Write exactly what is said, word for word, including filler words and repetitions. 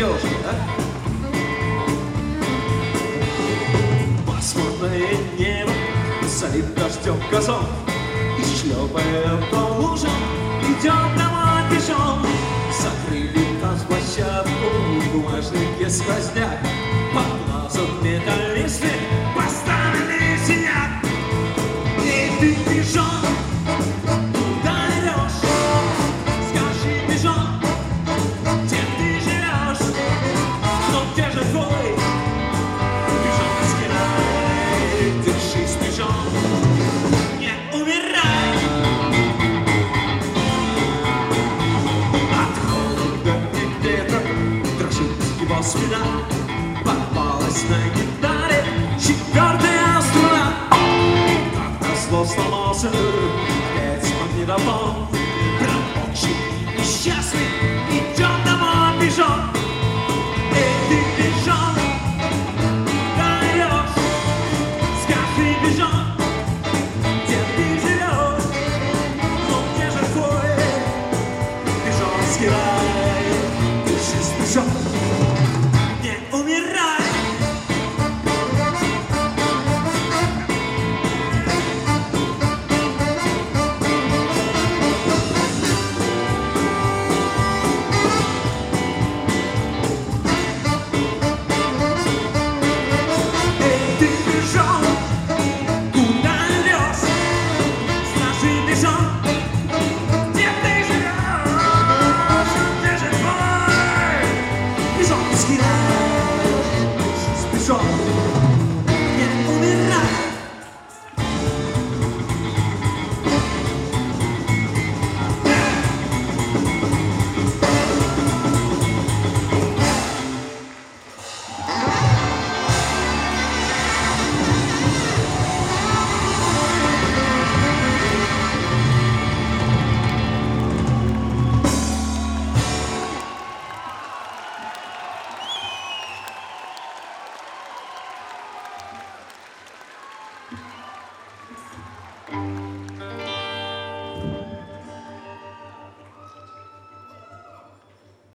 девушка, да? Пасмурное небо залит дождем газон, и шлепая по лужам идем домой пешом. Закрыли танцплощадку, бумажники сквозняк, под глазом металлисты поставили синяк. И ты, пижон, куда идешь? Скажи, пижон, где ты живешь? Но где же твой пижонский рай? Держись, пижон, не умирай. От холода и ветра дрожит его спина, попалась на гитаре четвертая струна. Как назло сломался опять магнитофон, промокший и несчастный идем домой.